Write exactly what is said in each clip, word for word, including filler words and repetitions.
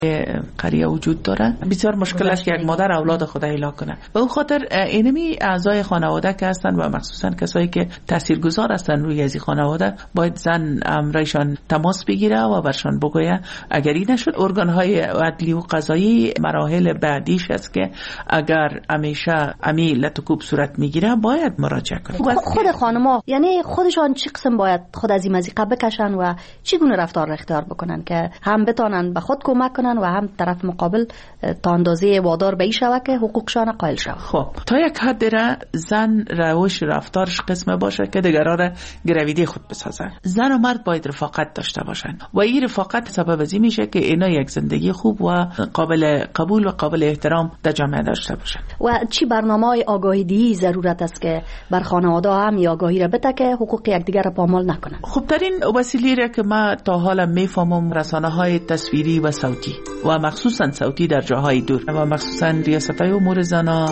قریه وجود داره. بسیار مشکل است که یک مادر اولاد خود ایلا کنه. به اون خاطر اینمی اعضای خانواده که هستن و مخصوصا کسایی که تاثیرگذار هستن روی از خانواده باید زن امرایشان تماس بگیره و برشان بگویه اگر این نشد ارگان های عدلی و قضایی مراحل بعدیش است که اگر همیشه امی لطکوب صورت میگیره باید مراجعه کنه. خود خانما یعنی خودشان چی قسم باید خود از این مزیقه بکشن و چگونه رفتار را اختیار بکنن که هم بتانن به خود کمک کنن و هم طرف مقابل تا اندازه وادار به این شوه که حقوقشان قائل شوه. خب تا یک حد را زن روش رفتارش قسم باشه که دیگران را گرویده خود بسازه. زن و مرد باید رفاقت داشته باشن و این رفاقت سبب از این میشه که اینا یک زندگی خوب و قابل قبول و قابل احترام در جامعه داشته باشن. و چی برنامه‌های آگاهی دهی ضرورت است که بر خانواده هم یا آگاهی را بده که حقوق یکدیگر را پامال نکنن؟ خب ترین وسیله را که ما تا حالا میفهمم رسانه‌های تصویری و صوتی و مخصوصا صوتی در جاهای دور و مخصوصا ریاست‌های امور زنا.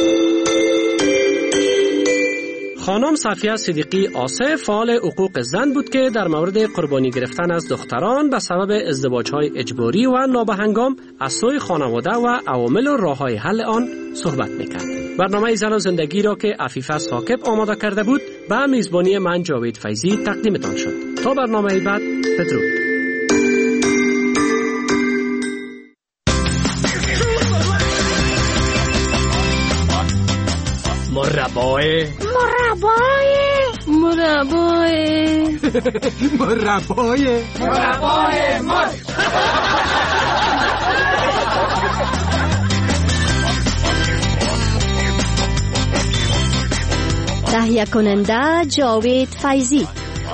خانم صفیه صدیقی آصف فعال حقوق زن بود که در مورد قربانی گرفتن از دختران به سبب ازدواج‌های اجباری و نابهنگام از سوی خانواده و عوامل و راه‌های حل آن صحبت می‌کرد. برنامه زن و زندگی را که عفیفه ثاقب آماده کرده بود به میزبانی من جاوید فیضی تقدیمتان شد. تا برنامه بعد بدرود. مربای مربای مربای مربای مربای مر تهیه کننده جاوید فیضی.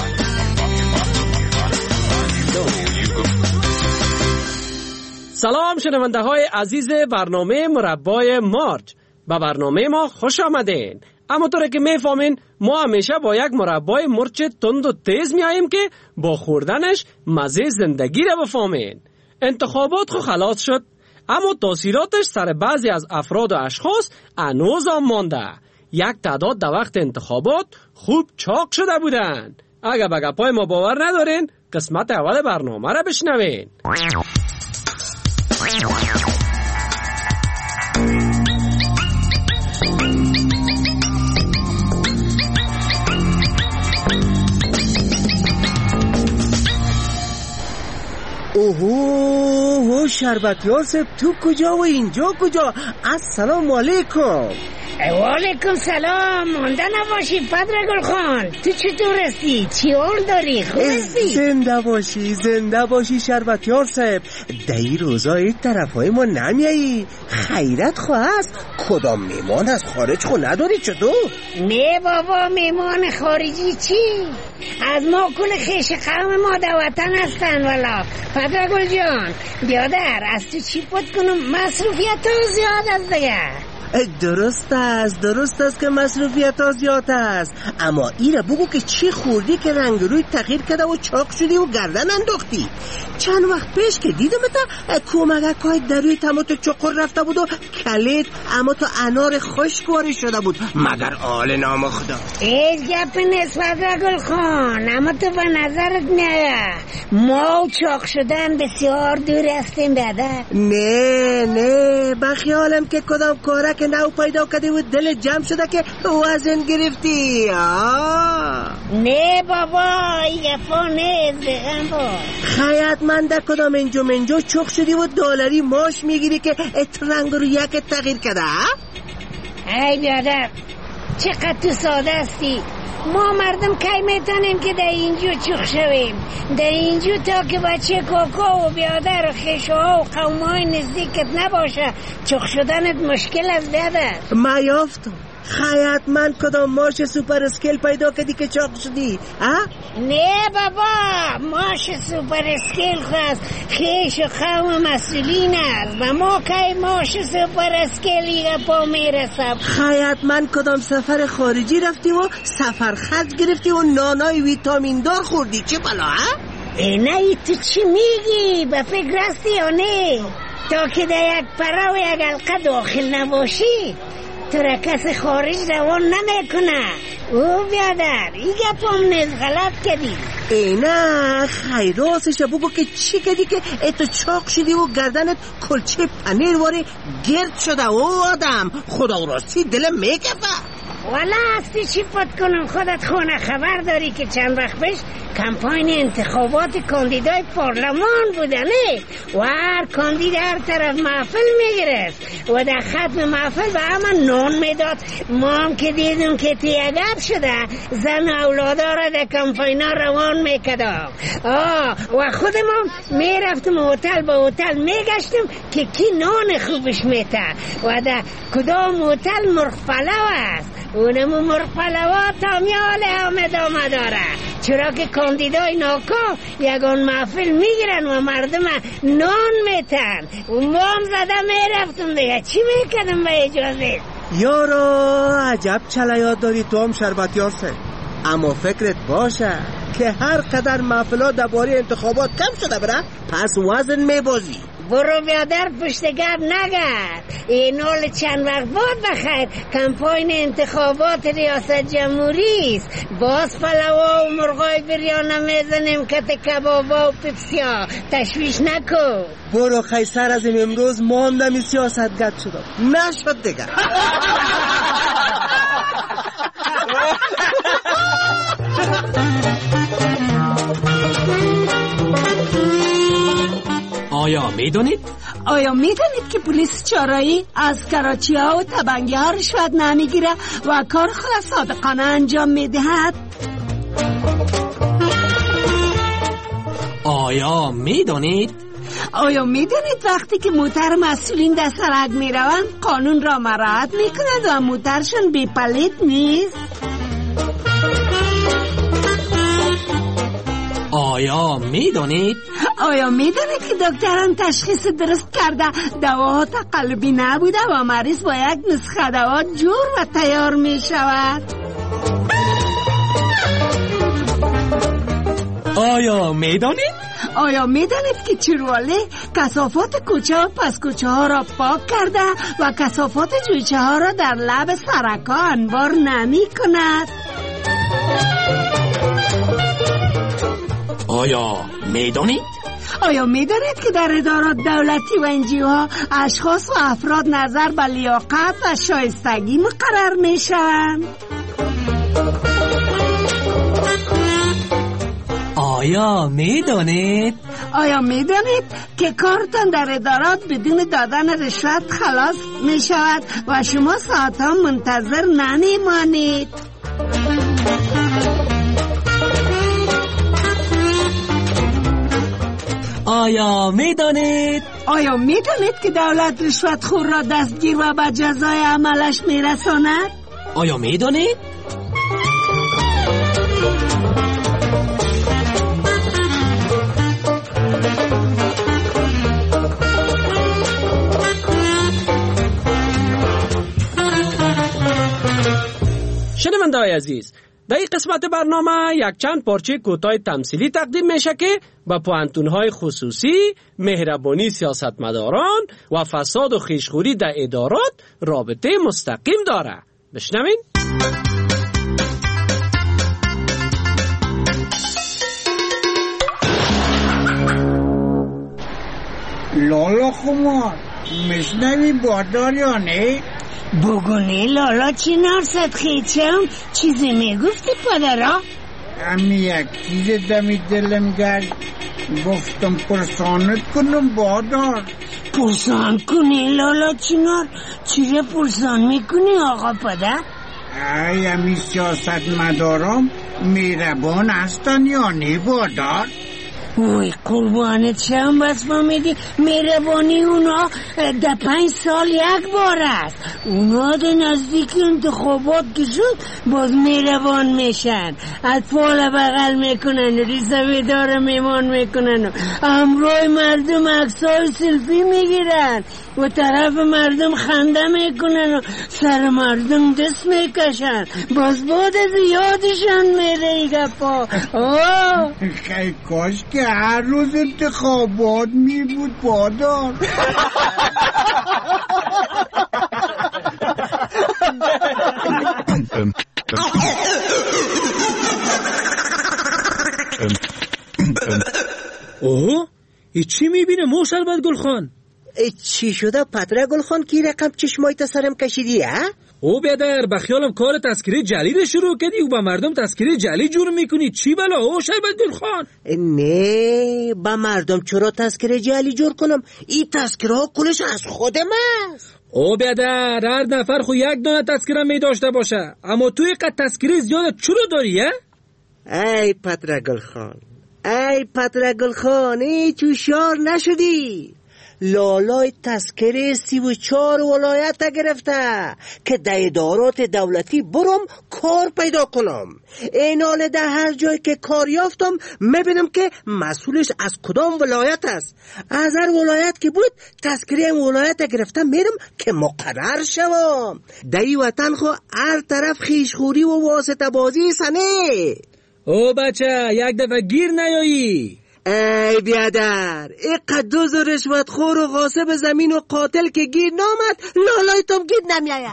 سلام شنونده های عزیز برنامه مربای مارج. به برنامه ما خوش آمدین. اما طوری که میفهمین ما همیشه با یک مربای مرچ تند و تیز میاییم که با خوردنش مزه زندگی را بفهمین. انتخابات خو خلاص شد اما تاثیراتش سر بعضی از افراد و اشخاص هنوز هم مانده. یک تعداد در وقت انتخابات خوب چاق شده بودن. اگه به گپای ما باور ندارین قسمت اول برنامه را بشنوین. اوهو شربتیار صاحب تو کجا و اینجا کجا؟ السلام علیکم. و علیکم سلام. مانده نباشی پدرگل خان. تو چطور هستی؟ چی حال داری؟ خوب هستی؟ زنده باشی زنده باشی شربتیار صاحب. دایی روزا این طرف های ما نمیایی؟ خیرت خواه است؟ کدام میمان از خارج خو نداری چطور؟ نه بابا میمان خارجی چی؟ از ما کل خیش قوم ما در وطن هستن والا. پدرگل جان بیادر از تو چی پت کنم؟ مصروفیت ها زیاد است دیگه. درست است درست است که مصروفیت ها زیاد است، اما ایره بگو که چی خوردی که رنگ روی تغییر کرده و چاق شدی و گردن انداختی؟ چند وقت پیش که دیدم تا کمگک های در روی تماتو چقر رفته بود و کلید اما تو انار خشک وارد شده بود. مگر آل نام خدا ایز گپ نسبت گل خان، اما تو به نظرت نه ما چاق شدن بسیار دور هستیم بیادر. نه نه بخیالم که کدام کاره که نو پیدا کردی و دل جمع شده که وزن گرفتی. آه. نه بابا این گفا نه بگم با خیات من در کدام انجا منجا چخ شدی و دلاری ماش میگیری که اترنگ رو یک تغییر کرده. ای بیادر چقدر تو ساده هستی. ما مردم کی میتونیم که در اینجا چخ شویم؟ در اینجا تا که بچه کاکا و بیادر و خیشوها و قومهای نزدیکت نباشه چخ شدنت مشکل است بیادر. ما یافتم خیات من کدام ماش سوپر اسکیل پیدا کردی که چاق شدی؟ ها؟ نه بابا ماش سوپر اسکیل خواست خیش و قوم مسئولین است و ما که ماش سوپر اسکیلی پا میرسم. خیات من کدام سفر خارجی رفتی و سفر خرج گرفتی و نانای ویتامین دار خوردی چه بلا ها؟ نه تو چی میگی؟ به فکر هستی یا نه؟ تا که در یک پرا و یک حلقه داخل نباشی تو را کس خارج روان نمیکنه. او بیادر این گپم نیز غلط کردی. اینا خیراسش بگو که چی کردی که اتو چاق شدی و گردنت کلچه پنیر واره گرد شده. او آدم خدا راستی دلم میگفه. والا هستی چی پت کنم، خودت خونه خبر داری که چند وقت پیش کمپاین انتخابات کاندیدای پارلمان بودنه و هر کاندید هر طرف محفل میگرست و در ختم محفل به همه نان میداد. ما هم که دیدیم که تیادب شده زن اولادا را در کمپاین ها روان میکدم. آه و خودمون میرفتم هتل با هتل میگشتم که کی نان خوبش میته و در کدام هتل مرغ پلو است. اونمو مرغ پلوها تا میال همه دامه داره، چرا که کاندیدای ناکام یگان محفل میگیرن و مردم نان میتن. اون ما هم زده میرفتم دیگه چی میکردم به اجازه. یارا عجب چلیات داری تو هم شربتیار سه. اما فکرت باشه که هر قدر محفلا درباره انتخابات کم شده بره پس وزن میبازی. برو بیادر پشتگر نگرد. این حال چند وقت بعد بخیر کمپاین انتخابات ریاست جمهوری است. باز پلوا و مرغای بریانه میزنیم کت کبابا و پیپسیا. تشویش نکن. برو خیسر از این امروز ماندمی سیاستگرد شدم نشد دیگه. آیا میدونید؟ آیا میدونید که پلیس چارایی از کراچی ها و تبنگی ها رشوت نمیگیره و کار خود صادقانه انجام میدهد؟ آیا میدونید؟ آیا میدونید وقتی که موتر مسئولین در سرک میروند قانون را مراعات میکنند و موترشون بی پلیت نیست؟ آیا میدونید؟ آیا میدونید که دکتران تشخیص درست کرده دواها تقلبی نبوده و مریض با یک نسخه دوا جور و تیار میشود؟ آیا میدونید؟ آیا میدانید که چیرواله کثافات کوچه و پس کوچه ها را پاک کرده و کثافات جویچه ها را در لب سرکا انبار نمی کند؟ آیا میدونید؟ آیا میدانید که در ادارات دولتی و انجیوها اشخاص و افراد نظر به لیاقت و شایستگی مقرر می شوند؟ آیا میدونید؟ آیا میدونید که کارتان در ادارات بدون دادن رشوت خلاص می شود و شما ساعتها منتظر نمیمانید؟ آیا میدونید؟ آیا میدونید که دولت رشوت خور را دستگیر و به جزای عملش میرساند؟ آیا میدونید؟ شنونده‌های عزیز، در این قسمت برنامه یک چند پارچه کوتاه تمثیلی تقدیم میشه که با پوانتون‌های خصوصی، مهربانی سیاستمداران و فساد و خیشخوری در ادارات رابطه مستقیم داره. بشنوین. لالا خمار میشنوی بادار یا نه؟ بگونه لالا چی نرسد خیچم چیزی میگفتی پدرا؟ امی یک چیز دمی دلم گرد گفتم پرسانت کنم بادار. پرسان کنی لالا چینار؟ چی را پرسان میکنی آقا پدر؟ ای امی سیاست مدارم میربان هستن یا نه بادار؟ وای قربانت شم بس فهمیدی مهربانی اونا در پنج سال یک بار است. اونا در نزدیک انتخابات که شد باز مهربان میشن، اطفال بغل میکنن، ریزه داره میمان میکنن و همراه مردم عکسای سلفی میگیرن و طرف مردم خنده میکنن و سر مردم دست میکشن. باز بعد از یادشان میره ای گفا. خیلی کاش که هر روز انتخابات می بود بادار. اوه ای چی میبینه مو شربت گل خان؟ چی شده پدر گل خان که رقم چشمای تا سرم کشیدی ها؟ او بیادر بخیالم کار تذکره جعلی رو شروع کردی و با مردم تذکره جعلی جور میکنی. چی بلا او شربت گل خان؟ نه با مردم چرا تذکره جعلی جور کنم؟ این تذکره ها کلش از خودم است. او بیادر هر نفر خو یک دانه تذکره می داشته باشه، اما تو یک تذکره زیاده چرا داری ها؟ ای پدر گل خان، ای پدر گل خان، ای چو شار نشدی. لالای تذکره سی و چار ولایت گرفته که در ادارات دولتی برم کار پیدا کنم. این حال در هر جای که کار یافتم میبینم که مسئولش از کدام ولایت است. از هر ولایت که بود تذکره ولایت گرفته میرم که مقرر شوم. در این وطن خو هر طرف خیشخوری و واسطه بازی سنه. او بچه یک دفعه گیر نیایی. ای بیادر، ای قدوز و رشوت خور و غاصب زمین و قاتل که گیر نامد لالای تم گیر نمیاید.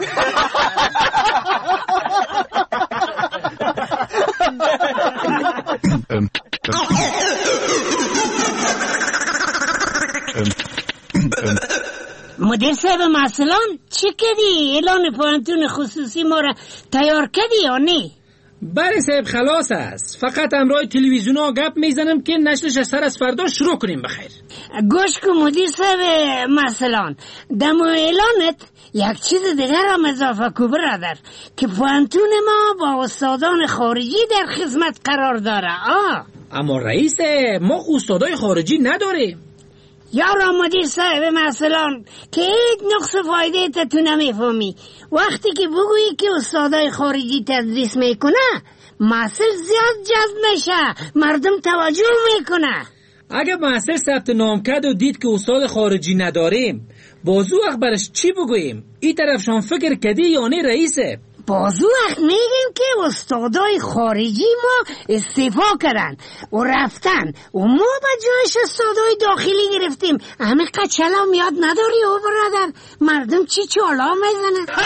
مدیر صاحب مثلا چی کردی؟ اعلان پانتون خصوصی ما را تیار کردی یا نه؟ بله صاحب خلاص است، فقط امرای تلویزیون ها گپ میزنم که نشرش سر از فردا شروع کنیم. بخیر گوش کن مدیر صاحب مثلا دم اعلانت یک چیز دیگر هم اضافه کو برادر، که پانتون ما با استادان خارجی در خدمت قرار داره. آه اما رئیس ما استادای خارجی نداریم. یارا مدیر صاحب مثلا که هیچ نقص فایده تا تو نمیفهمی. وقتی که بگویی که استادای خارجی تدریس میکنه محصل زیاد جذب میشه، مردم توجه میکنه. اگه محصل ثبت نام کرد و دید که استاد خارجی نداریم بازو وقت برش چی بگوییم؟ این طرفشان فکر کردی یا نه رئیسه؟ بازو وقت میگیم که استادای خارجی ما استعفا کردن و رفتن و ما با جایش استادای داخلی گرفتیم. همه قچلا میاد نداری او برادر؟ مردم چی چالا میزنن؟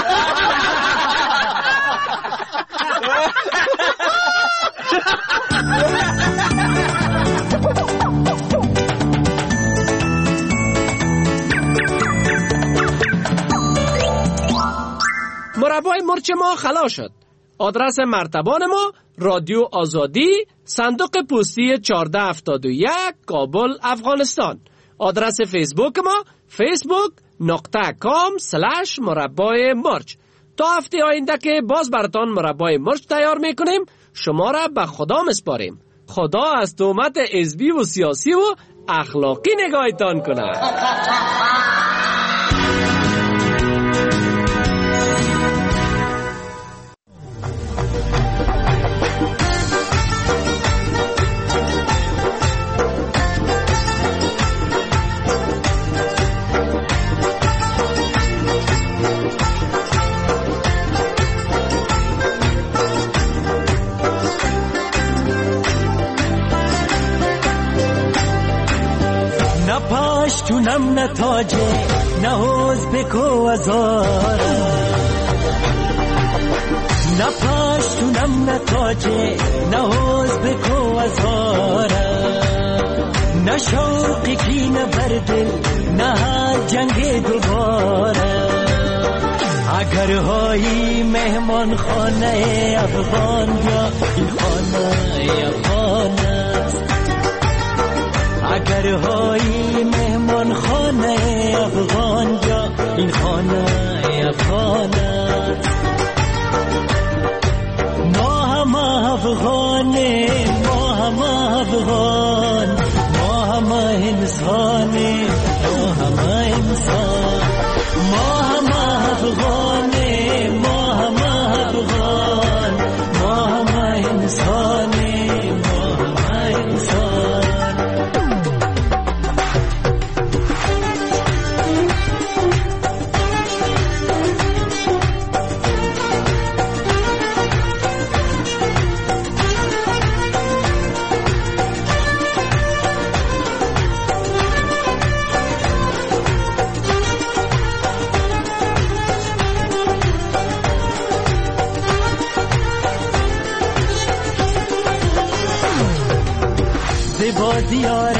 مربای مرچ ما خلاص شد. آدرس مرتبان ما رادیو آزادی، صندوق پستی چهارده هفتاد و یک، کابل، افغانستان. آدرس فیسبوک ما فیسبوک نقطه کام سلش مربای مرچ. تا هفته آینده که باز براتان مربای مرچ تیار میکنیم، شما را به خدا مسپاریم. خدا از تهمت حزبی و سیاسی و اخلاقی نگاهتان کنه. پاشتونم نتاجه نه حوز بکو ازاره، نه پاشتونم نتاجه نه حوز بکو ازاره، نه شوقی کی نه بردل نه جنگ دوباره. اگر هایی مهمان خانه افغان یا این خانه افغان است، اگر هایی مهمان خانه افغان جا این خانه افغان است. ما هم افغانه ما هم افغان، ما هم انسانه ما هم انسان، ما هم افغانه ما هم افغان، ما هم انسانه ما هم انسان. از یار